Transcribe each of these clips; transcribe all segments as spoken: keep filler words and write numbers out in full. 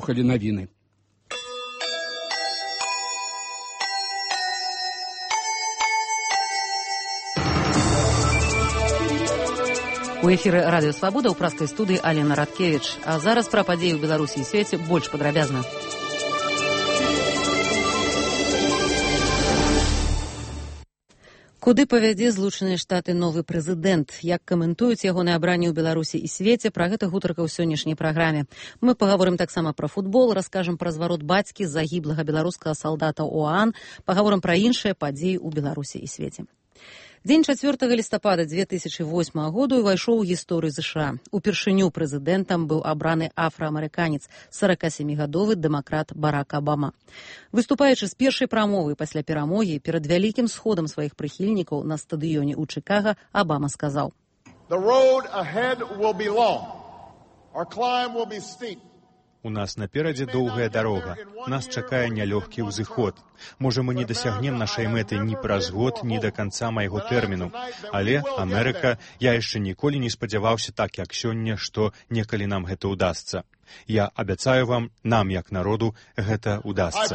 слухали навіны. У эфіры радыё «Свабода» ў праскай студыі Алена Радкевіч. А зараз пра падзеі ў Беларусі і свеце больш падрабязна. Куды павядзе Злучаныя Штаты новы прэзідэнт? Як каментуюць ягонае абранне ў Беларусі і свеце? Пра гэта гутарка ў сённяшняй праграме. Мы пагаворым таксама пра футбол, раскажам пра зварот бацькі загіблага беларускага салдата ОАН, пагаворым пра іншыя падзеі ў Беларусі і свеце. Дзень чацвёртага лістапада дзве тысячы восьмага году ўвайшоў у гісторыю ЗША. Упершыню прэзідэнтам быў абраны афраамерыканец, саракасемігадовы дэмакрат Барак Абама. Выступаючы з першай прамовы пасля перамогі перад вялікім сходам сваіх прыхільнікаў на стадыёне ў Чыкага, Абама сказаў: The road ahead will be long. Our climb will be steep. У нас наперадзе доўгая дарога. Нас чакае нялёгкі ўзыход. Можа, мы не дасягнем нашай мэты ні праз год, ні да канца майго тэрміну. Але, Амерыка, я яшчэ ніколі не спадзяваўся так, як сёння, што некалі нам гэта ўдасца. Я абяцаю вам, нам, як народу, гэта ўдасца.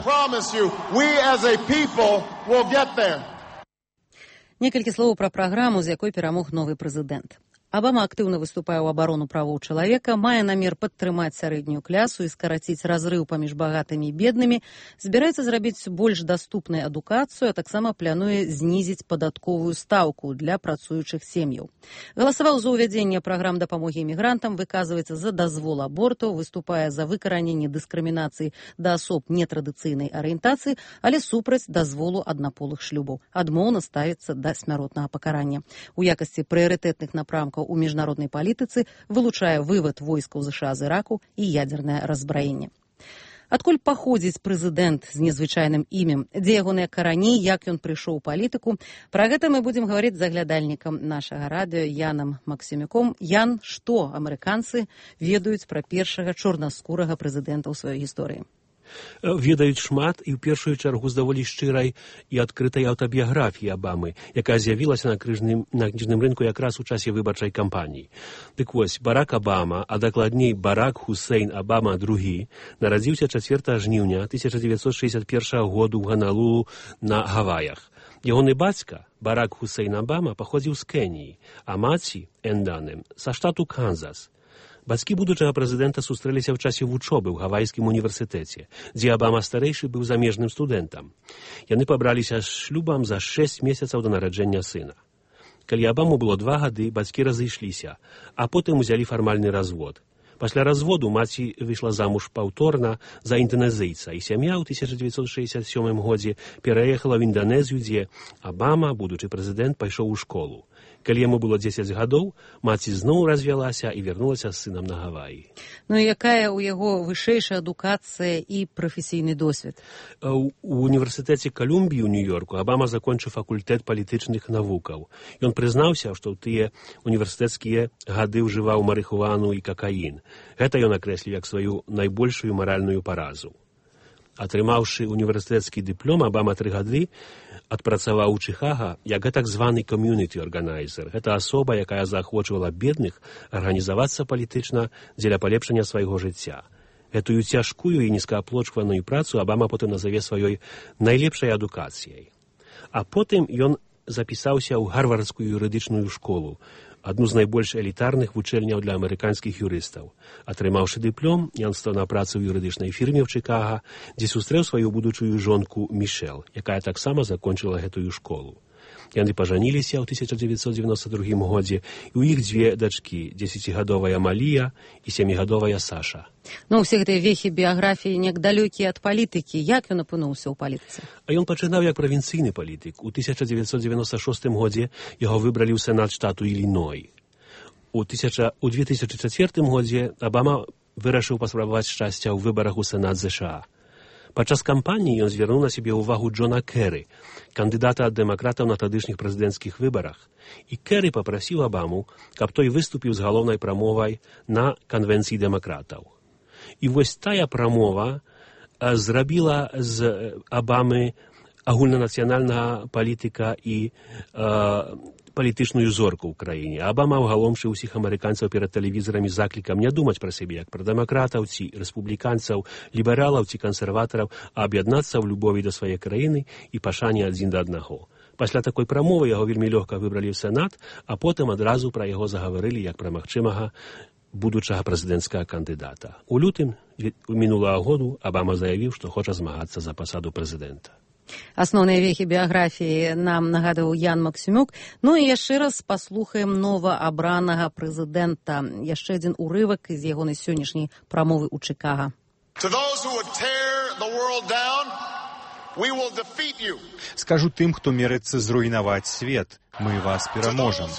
Некалькі словаў пра праграму, з якой перамог новы прэзідэнт. Абама актыўна выступае ў абарону правоў чалавека, мае намер падтрымаць сярэднюю клясу і скараціць разрыў паміж багатымі і беднымі, збіраецца зрабіць больш даступнай адукацыю, а таксама плануе знізіць падатковую стаўку для працуючых сем'яў. Галасаваў за ўвядзенне праграм дапамогі імігрантам, выказваецца за дазвол аборту, выступае за выкараненне дыскрымінацыі да асоб нетрадыцыйнай арыентацыі, але супраць дазволу аднаполых шлюбаў. Адмоўна ставіцца да смяротнага пакарання. У якасці прыярытэтных напрамкаў у міжнароднай палітыцы вылучае вывад войскаў ЗША з Іраку і ядзернае разбраенне. Адкуль паходзіць прэзідэнт з незвычайным імем, дзе ягоныя карані, як ён прыйшоў у палітыку? Пра гэта мы будзем гаварыць з аглядальнікам нашага радыё Янам Максімюком. Ян, што амерыканцы ведаюць пра першага чорнаскурага прэзідэнта ў сваёй гісторыі? Ведаюць шмат і ў першую чаргу з даволі шчырай і адкрытай аўтабіяграфіі Абамы, якая з'явілася на кніжным, на кніжным рынку якраз у часе выбарчай кампаніі. Дык вось, Барак Абама, а дакладней Барак Хусейн Абама другі, нарадзіўся чацвёртага жніўня тысяча дзевяцьсот шэсцьдзясят першага году ў Ганалулу на Гаваях. Ягоны бацька, Барак Хусейн Абама, паходзіў з Кеніі, а маці, Энданем, са штату Канзас. Бацькі будучага прэзідэнта сустрэліся ў часе вучобы ў Гавайскім універсітэце, дзе Абама-старэйшы быў замежным студэнтам. Яны пабраліся з шлюбам за шэсць месяцаў да нараджэння сына. Калі Абаму было два гады, бацькі разышліся, а потым узялі фармальны развод. Пасля разводу маці выйшла замуж паўторна за інданезійца, і сям'я ў тысяча дзевяцьсот шэсцьдзясят сёмым годзе пераехала ў Інданезію, дзе Абама, будучы прэзідэнт, пайшоў у школу. Калі яму было дзесяць гадоў, маці зноў развялася і вярнулася з сынам на Гаваі. Ну і якая ў яго вышэйшая адукацыя і прафесійны досвед? У універсітэце Колумбіі ў Нью-Йорку Абама закончыў факультэт палітычных навукаў. Ён прызнаўся, што ў тыя універсітэцкія гады ўжываў марыхуану і какаін. Гэта ён акрэсліў як сваю найбольшую маральную паразу. Атрымаўшы універсітэцкі дыплом, Абама тры гады адпрацаваў у Чыкага як так званы community organizer. Гэта асоба, якая заахвочвала бедных арганізавацца палітычна дзеля палепшання свайго жыцця. Гэтую цяжкую і нізкааплочваную працу Абама потым назаве сваёй найлепшай адукацыяй. А потым ён запісаўся ў гарвардскую юрыдычную школу, адну з найбольш элітарных вучэльняў для амерыканскіх юрыстаў. Атрымаўшы дыплом, ён стаў на працу ў юрыдычнай фірме ў Чыкага, дзе сустрэў сваю будучую жонку Мішэл, якая таксама закончыла гэтую школу. Яны пажаніліся ў тысяча дзевяцьсот дзевяносто другім годзе, і ў іх дзве дачкі, дзесяцігадовая Малія і сямігадовая Саша. Ну, усе гэтыя вехі біяграфіі неяк далёкія ад палітыкі. Як ён апынуўся ў палітыцы? А ён пачынаў як правінцыйны палітык. У тысяча дзевяцьсот дзевяносто шостым годзе яго выбралі ў сенат штату Іліной. У две тысячы чацвёртым годзе Абама вырашыў паспрабаваць шчасця ў выбарах у сенат ЗША. Падчас кампаніі ён звярнуў на сябе ўвагу Джона Кэры, кандыдата ад дэмакратаў на тадышніх прэзідэнцкіх выбарах. І Кэры папрасіў Абаму, каб той выступіў з галоўнай прамовай на канвенцыі дэмакратаў. І вось тая прамова зрабіла з Абамы агульнанацыянальнага палітыка і э, палітычную зорку ў краіне. Абама ўгаломшыў усіх амерыканцаў перад тэлевізорамі заклікам не думаць пра сябе як пра дэмакратаў ці рэспубліканцаў, лібералаў ці кансерватараў, а аб'яднацца ў любові да свае краіны і пашане адзін да аднаго. Пасля такой прамовы яго вельмі лёгка выбралі ў Сенат, а потым адразу пра яго загаварылі як пра магчымага будучага прэзідэнцкага кандыдата. У лютым мінулага году Абама заявіў, што хоча змагацца за пасаду прэзідэнта. Асноўныя вехі біяграфіі нам нагадаў Ян Максімюк. Ну і яшчэ раз паслухаем новаабранага прэзідэнта. Яшчэ адзін урывак з ягонай сённяшняй прамовы ў Чыкага. Скажу тым, хто мерыцца зруйнаваць свет, мы вас пераможам.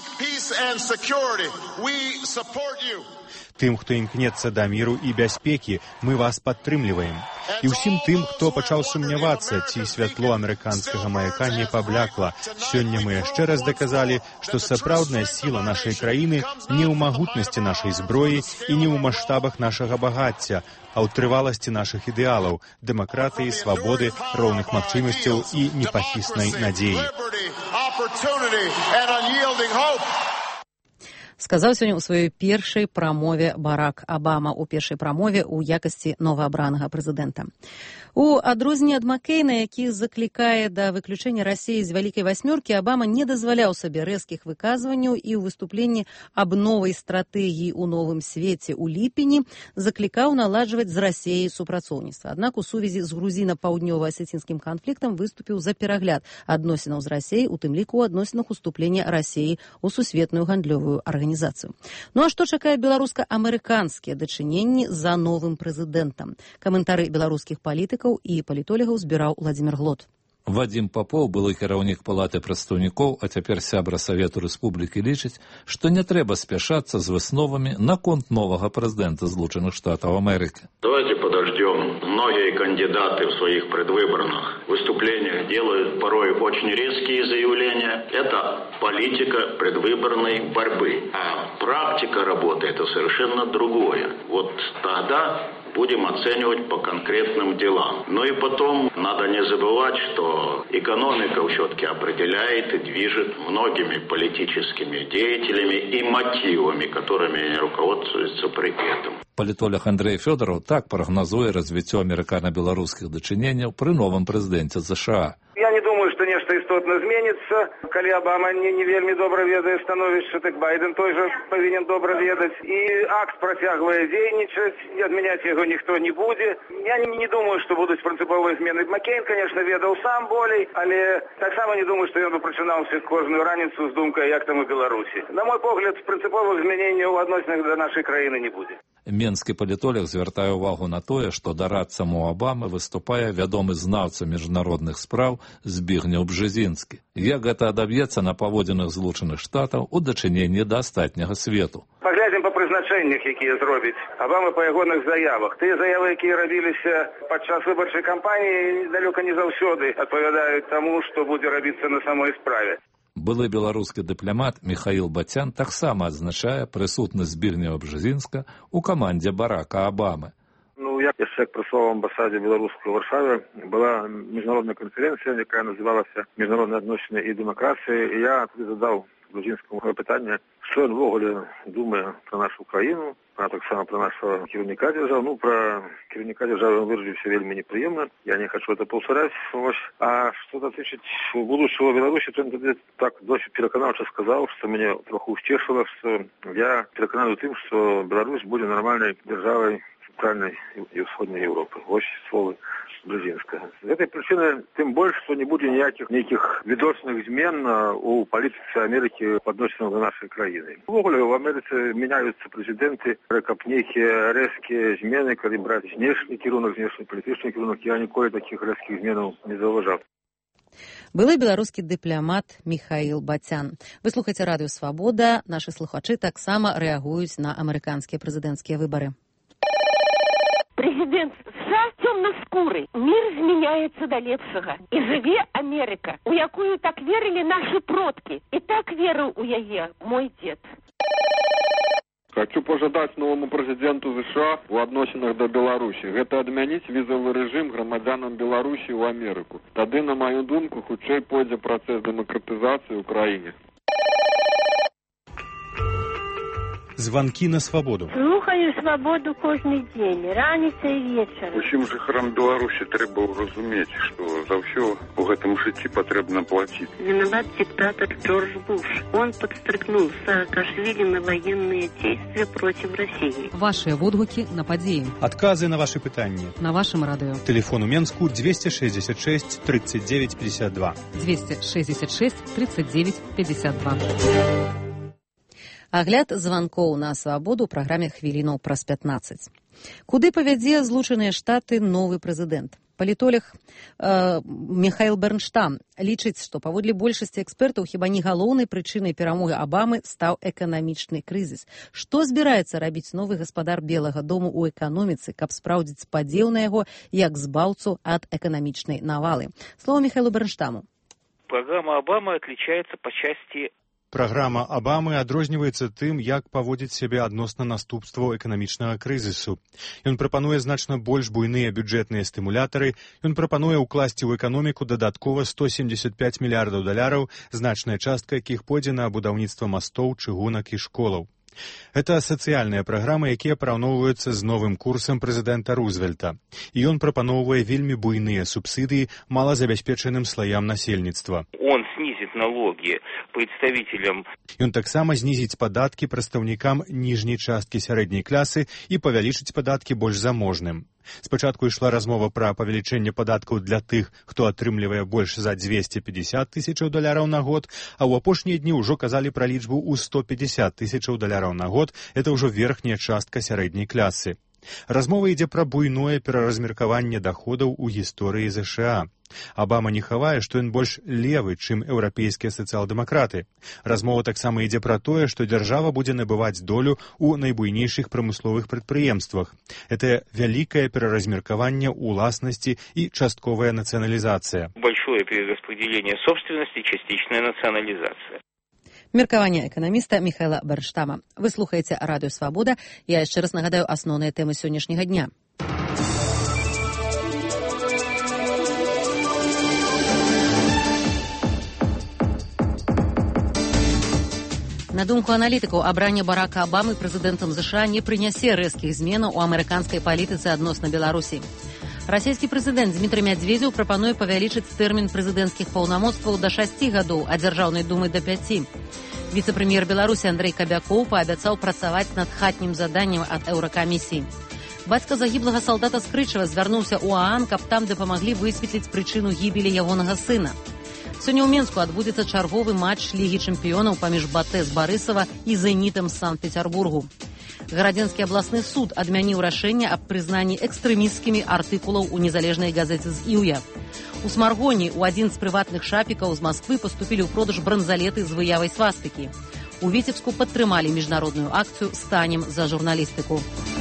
Тым, хто імкнецца да міру і бяспекі, мы вас падтрымліваем. І ўсім тым, хто пачаў сумнявацца, ці святло амерыканскага маяка не паблякла. Сёння мы яшчэ раз даказалі, што сапраўдная сіла нашай краіны не ў магутнасці нашай зброі і не ў маштабах нашага багацця, а ў трываласці нашых ідэалаў, дэмакратыі, свабоды, роўных магчымасцяў і непахіснай надзеі. Сказаў сёння ў сваёй першай прамове Барак Абама, у першай прамове ў якасці новаабранага прэзідэнта. У адрозненне ад Маккейна, які заклікае да выключэння Расіі з вялікай васьмёркі, Абама не дазваляў сабе рэзкіх выказванняў і ў выступленні аб новай стратэгіі ў новым свеце ў ліпені заклікаў наладжваць з Расіяй супрацоўніцтва. Аднак у сувязі з грузіна-паўднёва-асецінскім канфліктам выступіў за перагляд адносінаў з Расіяй, у тым ліку ў адносінах уступлення Расіі ў сусветную гандлёвую арганізацыю. Ну а што чакае беларуска-амерыканскія дачыненні за новым прэзідэнтам? Каментары беларускіх палітыкаў і палітолігаў збіраў Владзімір Глот. Вадзім Папоў, былы кіраўнік палаты прадстаўнікоў, а цяпер сябра Савету Рэспублікі, лічыць, што не трэба спяшацца з высновамі наконт новага прэзідэнта Злучаных Штатаў Амерыкі. Давайте подождем. Многие кандидаты в своих предвыборных выступлениях делают порой очень резкие заявления. Это политика предвыборной борьбы. А практика работы – это совершенно другое. Вот тогда будем оценивать по конкретным делам. Ну и потом надо не забывать, что экономика все-таки определяет и движет многими политическими деятелями и мотивами, которыми они руководствуются при этом. Палітолог Андрей Фёдоров так прагназуе развіццё амерыкана-беларускіх дачыненняў пры новым прэзідэнце США. Я не думаю, што нешта істотна зменіцца. Калі Абама не, не вельмі добра ведае становішча, так Байден той жа павінен добра ведаць. І акт працягвае дзейнічаць, і адмяняць яго ніхто не будзе. Я не, не думаю, што будуць прынцыповыя змены. Маккейн, конечно, ведаў сам болей, але таксама не думаю, што ён бы прачынаўся кожную раніцу з думкай, як там у Беларусі. На мой погляд, прынцыповых змяненняў у адносінах да нашай краіны не будзе. Менскі палітолог звяртае ўвагу на тое, што дарадцам у Абамы выступае вядомы знаўца міжнародных спраў Збігнеў Бжезінскі. Як гэта адаб'ецца на паводзінах Злучаных Штатаў у дачыненні да астатняга свету? Паглядзім па прызначэннях, якія зробіць Абама па ягоных заявах. Тыя заявы, якія рабіліся падчас выбарчай кампаніі, далёка не заўсёды адпавядаюць таму, што будзе рабіцца на самой справе. Былы беларускі дыпламат Міхаіл Бацян таксама адзначае прысутнасць Збігнева Бжезінска ў камандзе Барака Абамы. Ну, я яшчэ працаваў в амбасаде беларускай у Варшаве. Была міжнародная канферэнцыя, якая называлася «Міжнародныя адносіны і дэмакрацыя», і я туды задаў Бжезінскаму пытанне, што ён ввогуле думае пра нашу краіну, а таксама пра нашого кіраўніка дзяржавы. Ну, пра кіраўніка дзяржавы ён выразіўся вельмі непрыемна. Я не хочу это паўтараць. А што датычыць будучага Беларусі, то ён тады так досыць пераканаўча сказаў, што мяне троху ўсцешыла, што я перакананы тым, што Беларусь будзе нармальнай дзяржавай цэнтральнай і ўсходняй Еўропы. Вось словы Бжезінскага. З гэтай прычыны тым больш, што не будзе ніякіх нейкіх відочных змен у палітыцы Амерыкі па адносінах да нашай краіны. Увогуле в Амерыцы мяняюцца прэзідэнты, каб нейкія рэзкія змены, калі браць знешні кірунак, знешні палітычны кірунак, я ніколі такіх рэзкіх зменаў не заўважаў. Былы беларускі дыпламат Міхаіл Бацян. Вы слухаеце радыё «Свабода». Нашы слухачы таксама рэагуюць на амерыканскія прэзідэнцкія выбары. Президент США темноскурый. Мир зменяется до лепшага. И живе Америка, у якую так верили наши продки. И так верил у яе мой дед. Хочу пожадать новому президенту США в адносінах до Беларусі. Гэта адмяніць візавы рэжым грамадзянам Беларусі ў Амерыку. Тады, на маю думку, хутчэй пойдзе працэс дэмакратызацыі ў краіне. Звонки на свободу. Слухаю свободу кожний день, раніця і вечора. Усім жыхарам Беларусі трэба разумець, што за ўсё у гэтым жыцці патрэбна плаціць. Виноват диктатор Джордж Буш. Он подстрыкнул Саакашвили на военные действия против России. Ваши водгуки на подеи. Отказы на ваши пытания. На вашем радио. Телефон у Менску двести шестьдесят шесть тридцать девять пятьдесят два. двести шестьдесят шесть тридцать девять пятьдесят два. Агляд званкоў на свабоду ў праграме «Хвілінаў праз пятнаццаць». Куды павядзе Злучаныя Штаты новы прэзідэнт? Палітолог э, Міхаіл Бернштам лічыць, што паводле большасці экспертаў хіба не галоўнай прычынай перамогі Абамы стаў эканамічны крызіс. Што збіраецца рабіць новы гаспадар Белага дому ў эканоміцы, каб спраўдзіць спадзеў на яго як збаўцу ад эканамічнай навалы? Слово Міхаілу Бернштаму. Программа Обамы отличается по части... Праграма Абамы адрозніваецца тым, як паводзіць сябе адносна наступстваў эканамічнага крызісу. Ён прапануе значна больш буйныя бюджэтныя стымулятары, ён прапануе ўкласці ў эканоміку дадаткова сто семьдесят пять мільярдаў даляраў, значная частка якіх пойдзе на будаўніцтва мастоў, чыгунак і школаў. Гэта сацыяльная праграма, якія параўноўваюцца з новым курсам прэзідэнта Рузвельта. І ён прапаноўвае вельмі буйныя субсідыі малазабяспечаным слаям насельніцтва. Он снизит налоги представителям. Ён таксама знізіць падаткі прадстаўнікам ніжняй часткі сярэдняй клясы і павялічыць падаткі больш заможным. Спачатку ішла размова пра павелічэнне падаткаў для тых, хто атрымлівае больш за двести пятьдесят тысячаў даляраў на год, а ў апошнія дні ўжо казалі пра лічбу ў сто пятьдесят тысячаў даляраў на год. Это ўжо верхняя частка сярэдняй клясы. Размова ідзе пра буйное пераразмеркаванне даходаў у гісторыі ЗША. Абама не хавае, што ён больш левы, чым еўрапейскія сацыял-дэмакраты. Размова таксама ідзе пра тое, што дзяржава будзе набываць долю ў найбуйнейшых прамысловых прадпрыемствах. Это вялікае пераразмеркаванне ўласнасці і частковая нацыяналізацыя. Большое перераспределение собственности, частичная национализация. Меркаванне эканаміста Міхаіла Бернштама. Вы слухаеце радыё «Свабода». Я яшчэ раз нагадаю асноўныя тэмы сённяшняга дня. На думку аналітыкаў, абранне Барака Абамы прэзідэнтам ЗША не прынясе рэзкіх зменаў у амерыканскай палітыцы адносна Беларусі. Расійскі прэзідэнт Дмітрый Мядзведзеў прапануе павялічыць тэрмін прэзідэнцкіх паўнамоцтваў да шасці гадоў, а дзяржаўнай думы да пяці. Віцэ-прэм'ер Беларусі Андрэй Кабякоў паабяцаў працаваць над хатнім заданнем ад еўракамісіі. Бацька загіблага салдата Скрычава звярнуўся ў ААН, каб там дапамаглі высветліць прычыну гібелі ягонага сына. Сёння ў Менску адбудзецца чарговы матч Лігі чэмпіёнаў паміж БАТЭ з Барысава і Зенітам з Санкт-Пецярбургу. Гарадзенскі абласны суд адмяніў рашэнне аб прызнанні экстрэмісцкімі артыкулаў у незалежнай газеце з Іўя. У Смаргоні ў адзін з прыватных шапікаў з Масквы паступілі ў продаж бранзалеты з выявай свастыкі. У Віцебску падтрымалі міжнародную акцыю «Станем за журналістыку».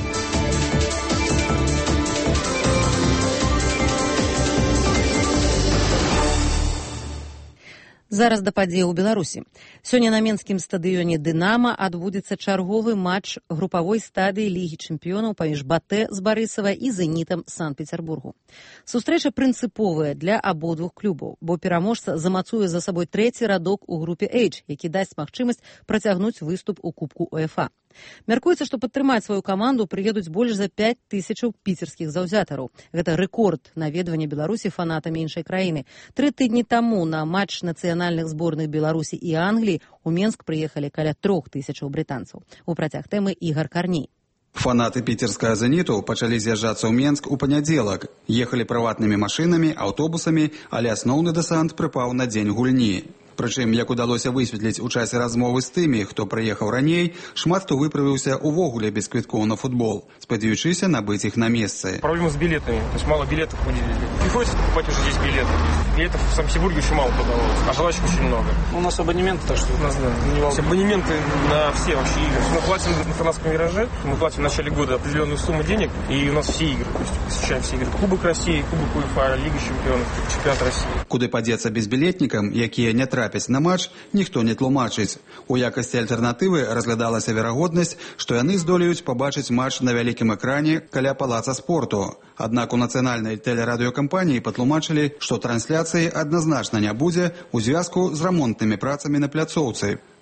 Зараз да падзеі ў Беларусі. Сёння на менскім стадыёне «Дынама» адбудзецца чарговы матч групавой стадыі Лігі чэмпіёнаў паміж БАТЭ з Барысава і Зенітам з Санкт-Пецярбургу. Сустрэча прынцыповая для абодвух клубаў, бо пераможца замацуе за сабой трэці радок у групе H, які дасць магчымасць працягнуць выступ у Кубку УЕФА. Мяркуецца, што падтрымаць сваю каманду прыедуць больш за пяць тысячаў піцерскіх заўзятараў. Гэта рэкорд наведвання Беларусі фанатамі іншай краіны. Тры тыдні таму на матч нацыянальных зборных Беларусі і Англіі у Менск прыехалі каля трох тысячаў брытанцаў. У працяг тэмы Ігар Карній. Фанаты піцерскага «Зеніту» пачалі з'язджацца ў Менск у панядзелак. Ехалі прыватнымі машынамі, аўтобусамі, але асноўны дэсант прыпаў на дзень гульні. Прычым, як удалося высветліць у часе размовы з тымі, хто прыехаў раней, шмат хто выправіўся увогуле без квіткоў на футбол, спадзяючыся набыць іх на месцы. Проблема с билетами, то есть мало билетов выделили. Приходится покупать уже здесь билеты. Билетов в Санкт-Петербурге очень мало продавалось, а желающих очень много. У нас абонементы, так что у нас, да, не волнует. Абонементы на все вообще игры. Мы платим на фанатском «Мираже», мы платим в начале года определенную сумму денег, и у нас все игры, то есть посещаем все игры. Кубок России, Кубок УЕФА, Лига чемпионов, чемпионат России. Куды падзецца безбілетнікам, якія не трапяць на матч, ніхто не тлумачыць. У якасці альтэрнатывы разглядалася верагоднасць, што яны здолеюць пабачыць матч на вялікім экране каля палаца спорту. Аднак у нацыянальнай тэлерадыёкампаніі патлумачылі, што трансляцыі адназначна не будзе ў звязку з рамонтнымі працамі на пляцоўцы.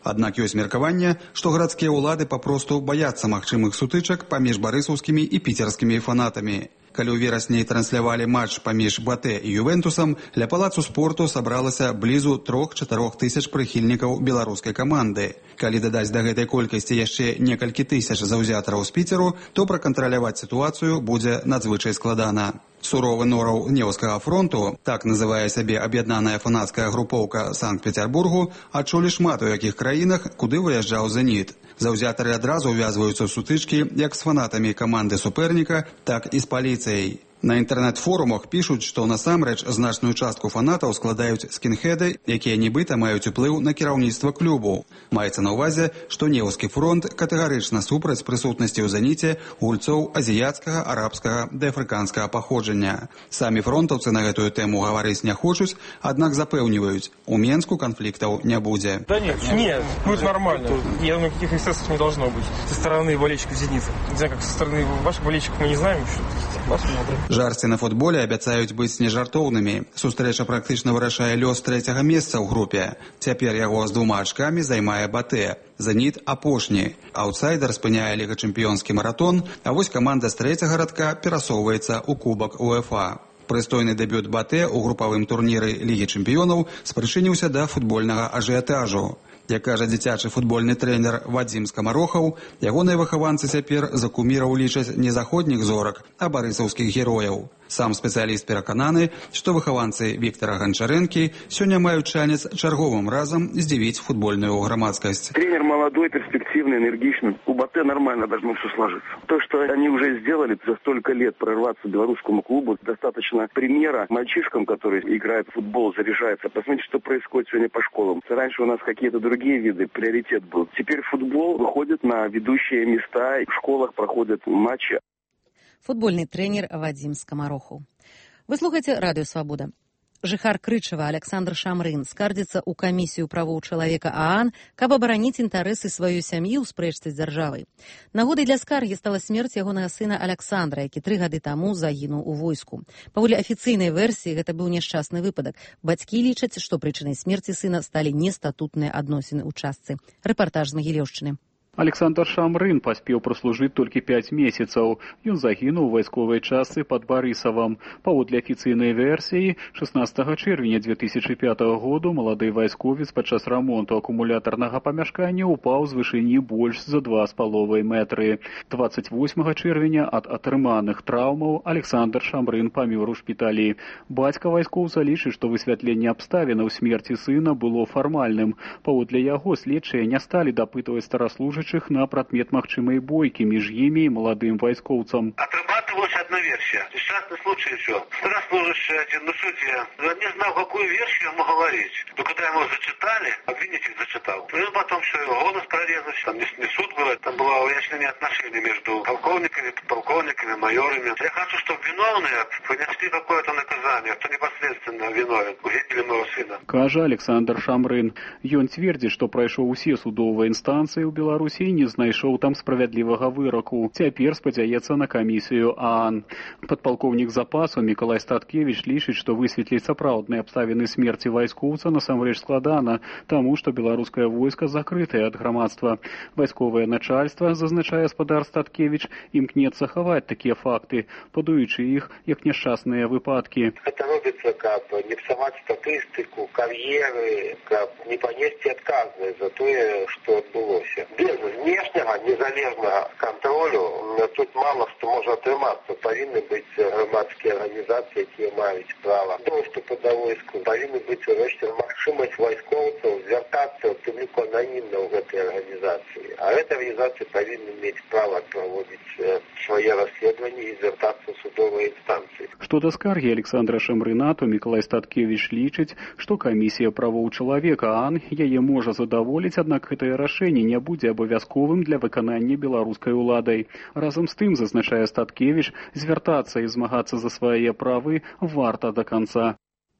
Аднак ёсць меркаванне, што гарадскія ўлады папросту баяцца магчымых сутычак паміж барысаўскімі і піцерскімі фанатамі. Калі ў верасні транслявалі матч паміж БАТЭ і Ювентусам, ля палацу спорту сабралася блізу трох-чатырох тысяч прыхільнікаў беларускай каманды. Калі дадаць да гэтай колькасці яшчэ некалькі тысяч заўзятараў з Піцеру, то пракантраляваць сітуацыю будзе надзвычай складана. Суровы нораў Невскага фронту, так называе сябе аб'яднаная фанацкая групоўка Санкт-Петербургу, адчулі шмат у якіх краінах, куды выязджаў «Зеніт». Заўзятары адразу ўвязваюцца ў сутычкі як з фанатамі каманды суперніка, так і з паліцыяй. На інтэрнэт-форумах пішуць, што насамрэч значную частку фанатаў складаюць скінхеды, якія нібыта маюць уплыў на кіраўніцтва клубу. Маецца на ўвазе, што Невскі фронт катэгарычна супраць прысутнасці ў «Зеніце» гульцоў азіяцкага, арабскага ды афрыканскага паходжання. Самі фронтаўцы на гэтую тэму гаварыць не хочуць, аднак запэўніваюць, у Менску канфликтаў не будзе. Да нет, нет, будет нормально. Я думаю, никаких эксцессов не должно быть. Со стороны болельщиков «Зенита». Не знаю, как со стороны ваших болельщиков мы не знаем еще. Посмотрим. Жарсці на футболе абяцаюць быць нежартоўнымі. Сустрэча практычна вырашае лёс трэцяга месца ў групе. Цяпер яго з двума ачкамі займае БАТЭ. «Зеніт» апошні. Аўтсайдер спыняе ліга-чэмпіёнскі маратон, а вось каманда з трэцяга радка перасоўваецца ў кубак УЕФА. Прыстойны дэбют БАТЭ ў групавым турніры Лігі чэмпіёнаў спрычыніўся да футбольнага ажыятажу. Як кажа дзіцячы футбольны трэнер Вадзім Скамарохаў, ягоныя выхаванцы цяпер за куміраў лічаць не заходніх зорак, а барысаўскіх герояў. Сам спецыяліст перакананы, што выхаванцы Віктара Гончарэнкі сёння маюць шанец чарговым разам здзівіць футбольную грамадскасць. Тренер молодой, перспективный, энергичный. У БАТЭ нормально должно все сложиться. То, что они уже сделали за столько лет, прорваться белорусскому клубу, достаточно примера мальчишкам, которые играют в футбол, заряжаются. Посмотрите, что происходит сегодня по школам. Раньше у нас какие-то другие виды, приоритет был. Теперь футбол выходит на ведущие места, в школах проходят матчи. Футбольны трэнер Вадзім Скамарохаў. Вы слухаеце радыё «Свабода». Жыхар Крычава Александр Шамрын скардзіцца ў камісію правоў чалавека ААН, каб абараніць інтарэсы сваёй сям'і ў спрэчцы з дзяржавай. Нагодай для скаргі стала смерць ягонага сына Александра, які тры гады таму загінуў у войску. Паводле афіцыйнай версіі, гэта быў няшчасны выпадак. Бацькі лічаць, што прычынай смерці сына сталі нестатутныя адносіны ў частцы. Рэпартаж з Магілёўшчыны. Александр Шамрын паспеў праслужыць толькі пяць месяцаў. Ён загінуў у вайсковай частцы пад Барысавам. Паводле афіцыйнай версіі, шаснаццатага чэрвеня две тысячы пятага году малады вайсковец падчас рамонту акумулятарнага памяшкання упаў з вышыні больш за два з паловай метры. дваццаць восьмага чэрвеня ад атрыманых траўмаў Александр Шамрын памёр у шпіталі. Бацька вайскоўца лічыць, што высвятленне абставінаў смерці сына было фармальным. Паводле яго следчыя не сталі дапытваць стараслужачых на прадмет магчымай бойкі між імі і маладым вайскоўцам. Отрабатывалась одна версия. Несчастный случай и все. Старослужащий один на суде не знал, какую версию ему говорить. Но когда ему зачитали, обвинитель зачитал. И потом все, голос прорезать. Там не, не суд был, там было выяснение отношений между полковниками, подполковниками, майорами. Я хочу, чтобы виновные понесли какое-то наказание, кто непосредственно виновен у гибели моего сына. Кажа Александр Шамрын. Ён цвердзіць, што прайшоў усе судовыя інстанцыі ў Беларусі і не знайшоў там справядлівага выраку. Цяпер спадзяецца на камісію ААН. Падпалкоўнік запасу Мікалай Статкевіч лічыць, што высветліць сапраўдныя абставіны смерці вайскоўца насамрэч складана, таму што беларускае войска закрытае ад грамадства. Вайсковае начальства, зазначае спадар Статкевіч, імкнецца хаваць такія факты, падаючы іх як няшчасныя выпадкі. Это робіцца, каб не псаваць статыстыку, кар'еры, каб не панесці адказнасць за тое, што адбылося. Без внешнего незалежного контролю тут мало что может атрымацца. Павінны быць грамадскія арганізацыі, якія маюць права доступу да войску. Павінны быць урэшце магчымасць вайскоўцаў звяртацца ў публіку ананімна ў гэтай арганізацыі. А гэтыя арганізацыі павінны мець права праводзіць свае расследаванні і звяртацца ў судовыя інстанцыі. Што да скаргі Александра Шамрына, то Мікалай Статкевіч лічыць, што камісія правоў чалавека ААН яе можа задаволіць, аднак гэтае рашэнне не будзе абавязковым для выканання беларускай уладай. Разам з тым, зазначае Статкевіч, звяртацца і змагацца за свае правы варта да канца.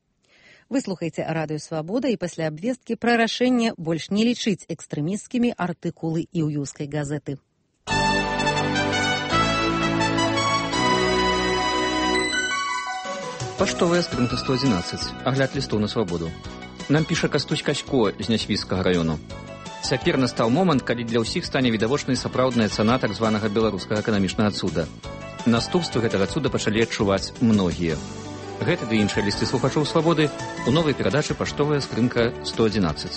Вы слухаеце радыё «Свабода» і пасля абвесткі пра рашэнне больш не лічыць экстрэмісцкімі артыкулы іўюўскай газеты. Паштовая скрынка сто адзінаццаць. Агляд лістоў на свабоду. Нам піша Кастусь Касько з Нясвіцкага раёну. Цяпер настаў момант, калі для ўсіх стане відавочнай сапраўдная цана так званага беларускага эканамічнага цуда. Наступствы гэтага цуда пачалі адчуваць многія. Гэты ды іншыя лісты слухачоў свабоды у новай перадачы паштовая скрынка сто адзінаццаць.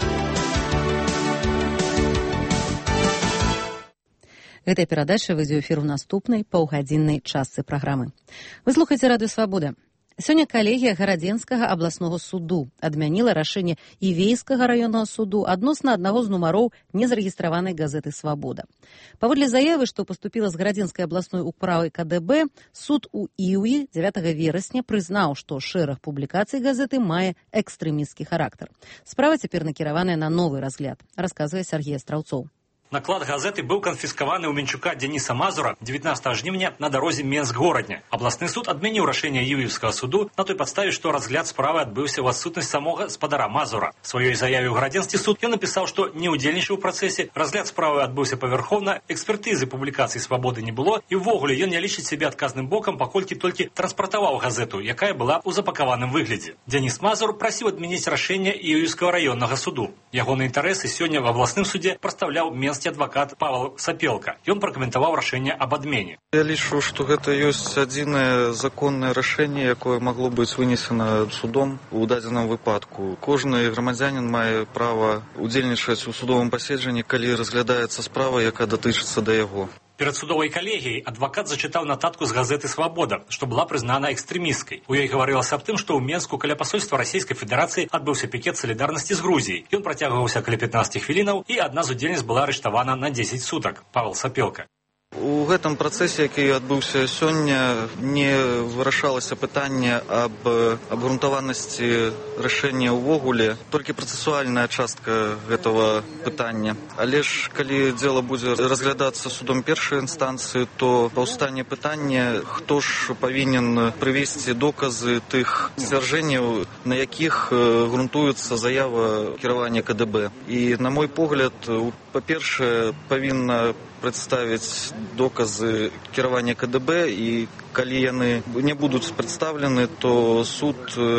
Гэтая перадача выйдзе ў эфір у наступнай паўгадзіннай частцы праграмы. Вы слухаеце радыё «Свабода». Сёння калегія Гарадзенскага абласнога суду адмяніла рашэнне Івейскага раённага суду адносна аднаго з нумароў незарэгістраванай газеты «Свабода». Паводле заявы, што паступіла з Гарадзенскай абласной управай ка дэ бэ, суд у Іўі дзявятага верасня прызнаў, што шэраг публікацый газеты мае экстрэмісцкі характар. Справа цяпер накіраваная на новы разгляд, расказвае Сергей Астраўцоў. Наклад газеты быў канфіскаваны ў Менчука Дзяніса Мазура дзевятнадцатага жніўня на дарозе Менск-горадня. Абласны суд адмяніў рашэнне Іўіўскага суду на той падставе, што разгляд справы адбыўся ў адсутнасць самога спадара Мазура. У сваёй заяве ў Гарадзенскі суд ён напісаў, што не ўдзельнічаў у працэсе, разгляд справы адбыўся павярхоўна, экспертызы публікацый «Свабоды» не было, і ўвогуле ён не лічыць сябе адказным бокам, паколькі толькі транспартаваў газету, якая была ў запакаваным выглядзе. Дзяніс Мазур прасіў адмяніць рашэнне Іўіўскага раённага суду. Ягоныя інтарэсы сёння ва абласным судзе прадстаўляў менскі адвакат Павел Сапелка. Ён пракаментаваў рашэнне аб адмене. Я лічу, што гэта ёсць адзінае законнае рашэнне, якое магло быць вынесена судом у дадзеным выпадку. Кожны грамадзянин мае права удзельнічаць у судовым паседжанні, калі разглядаецца справа, якая датычыцца да яго. Перад судовай калегіяй адвакат зачытаў нататку з газеты «Свабода», што была прызнана экстрэмісткай. У ёй гаварылася аб тым, што ў Менску каля пасольства Расійскай Федэрацыі адбыўся пікет салідарнасці з Грузіяй. Ён працягваўся каля пятнаццаць хвілінаў, і адна з удзельніц была арыштавана на дзесяць сутак. Павел Сапелка. У гэтым працэсе, які адбыўся сёння, не вырашалася пытанне аб абгрунтаванасці рашэння ўвогуле, толькі працэсуальная частка гэтага пытання. Але ж, калі дзела будзе разглядацца судом першай інстанцыі, то паўстане пытанне, хто ж павінен прывесці доказы тых сцвярджэнняў, на якіх грунтуецца заява кіравання ка дэ бэ. І, на мой погляд, па-першае, павінна прадставіць доказы кіравання ка дэ бэ, і калі яны не будуць прадстаўлены, то суд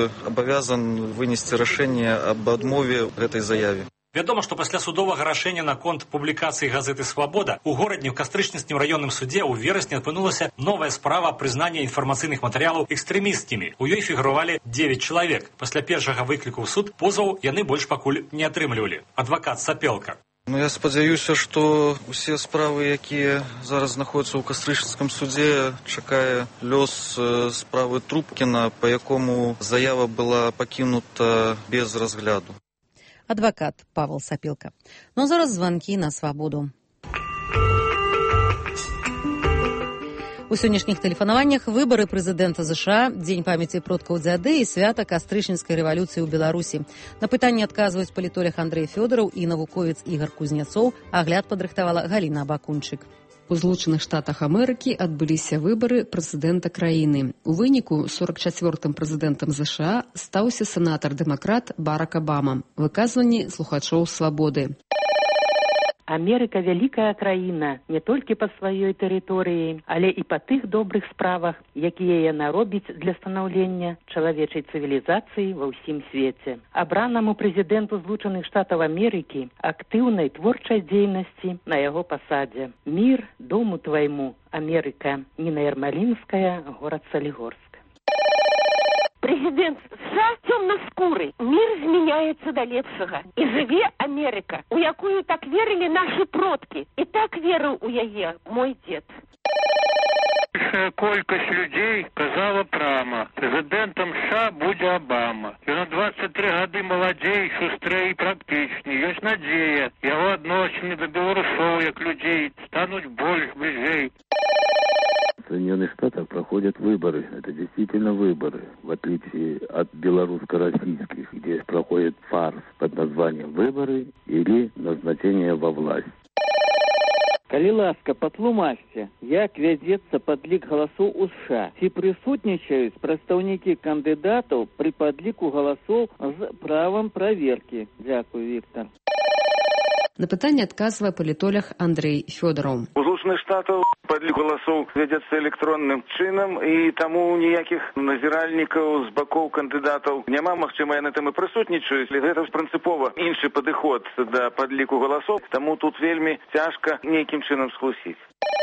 абавязан вынесці рашэнне аб адмове гэтай заяве. Вядома, што пасля судовага рашэння наконт публікацыі газеты «Свабода» у горадні ў Кастрычніцкім раённым судзе ў верасні апынулася новая справа прызнання інфармацыйных матэрыялаў экстрэмісцкімі. У ёй фігуравалі дзевяць чалавек. Пасля першага выкліку ў суд позваў яны больш пакуль не атрымлівалі. Адвакат Сапелка. Ну, я спадзяюся, што ўсе справы, якія зараз знаходзяцца ў Кастрычніцкім судзе, чакае лёс справы Трубкіна, па якому заява была пакінута без разгляду. Адвакат Павел Сапелка. Ну, зараз званкі на «Свабоду». У сённяшніх тэлефанаваннях выбары прэзідэнта ЗША, дзень памяці продкаў дзяды і свята Кастрычніцкай рэвалюцыі ў Беларусі. На пытанні адказваюць палітолог Андрэй Фёдораў і навуковец Ігар Кузняцоў. Агляд падрыхтавала Галіна Абакунчык. У Злучаных Штатах Амерыкі адбыліся выбары прэзідэнта краіны. У выніку сорок чацвёртым прэзідэнтам ЗША стаўся сенатар-дэмакрат Барак Абама. Выказванні слухачоў «Свабоды». Амерыка вялікая краіна не толькі па сваёй тэрыторыі, але і па тых добрых справах, якія яна робіць для станаўлення чалавечай цывілізацыі ва ўсім свеце. Абранаму прэзідэнту Злучаных Штатаў Амерыкі актыўнай творчай дзейнасці на яго пасадзе. Мір дому твайму, Амерыка. Ніна Ярмалінская, горад Салігорск. Президент США темноскурый. Мир зменяется до лепшего. И живе Америка, у якую так верили наши продки. И так верил у яе мой дед. Большая колькасць людзей казала прама. Прэзідэнтам США будзе Абама. Ён на двадцать три гады маладзей, шустрэй і практычней. Ёсць надзея. Яго адносіны да беларусоў як людзей стануць больш бліжэй. В Соединенных Штатах проходят выборы. Это действительно выборы, в отличие от белорусско-российских, где проходит фарс под названием «Выборы» или «Назначение во власть». Калі ласка, патлумачце, як вядзецца падлік галасоў у США? Ці прысутнічаюць прадстаўнікі кандыдатаў пры падліку галасоў з правам праверкі? Дзякуй, Віктор. На пытанне адказвае палітолог Андрэй Фёдораў. У Злучаных Штатаў. Падлік галасоў вядзецца электронным чынам, і таму ніякіх назіральнікаў з бакоў кандыдатаў няма. Магчыма, яны там і прысутнічаюць, але гэта прынцыпова іншы падыход да падліку галасоў, таму тут вельмі цяжка нейкім чынам схлусіць.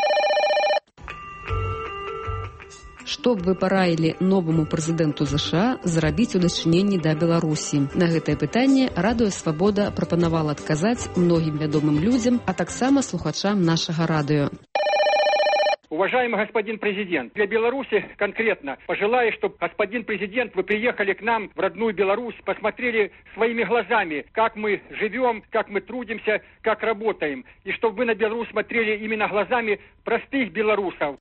Што б вы параілі новаму прэзідэнту ЗША зрабіць у дачыненні да Беларусі? На гэтае пытанне Радыё Свабода прапанавала адказаць многім вядомым людзям, а таксама слухачам нашага радыё. Уважаемый господин президент, для Беларуси конкретно пожелаю, чтобы господин президент, вы приехали к нам в родную Беларусь, посмотрели своими глазами, как мы живем, как мы трудимся, как работаем, и чтобы вы на Беларусь смотрели именно глазами простых белорусов.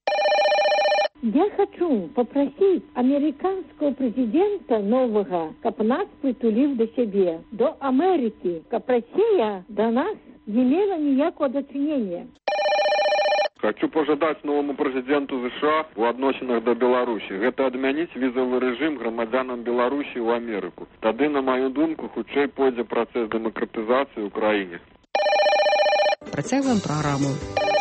Я хочу попросить американского президента нового, чтобы нас притулил до себя, до Америки, чтобы Россия до нас не имела никакого дочинения. Хочу пожадаць новому прэзідэнту ЗША у адносінах да Беларусі. Гэта адмяніць візавы рэжым грамадзянам Беларусі ў Амерыку. Тады, на маю думку, хутчэй пойдзе працэс дэмакратызацыі ў краіне. Працягваем праграму.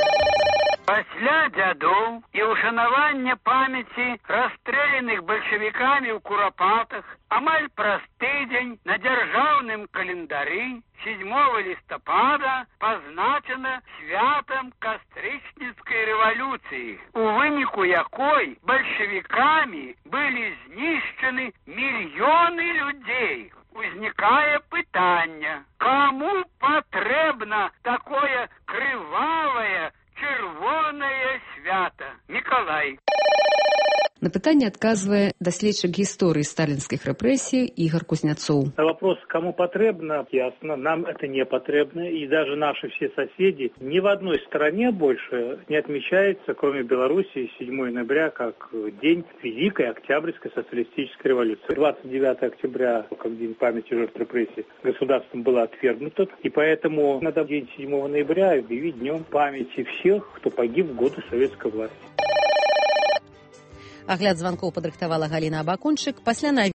Пасля дзядоў і ушанавання памяці расстрэляных бальшавікамі ў Курапатах амаль праз тыдзень на дзяржаўным календары седьмого листопада позначено святом Кастрычніцкай рэвалюцыі, у выніку якой бальшавікамі былі знішчаны мільёны людзей. Узникае пытанне, кому патрэбна такое крывавае чырвонае свята? Миколай. На пытанне адказвае даследчык гісторыі сталінскіх рэпрэсій Игорь Кузнецов. На вопрос, кому потребно, ясно, нам это не потребно. И даже наши все соседи ни в одной стране больше не отмечается, кроме Белоруссии, седьмого ноября, как день Великой Октябрьской социалистической революции. двадцать девятого октября, как день памяти жертв репрессий, государством было отвергнуто. И поэтому надо день седьмого ноября объявить днем памяти всех, кто погиб в годы советской власти. Агляд званкоў падрыхтавала Галіна Абакунчык. Пасля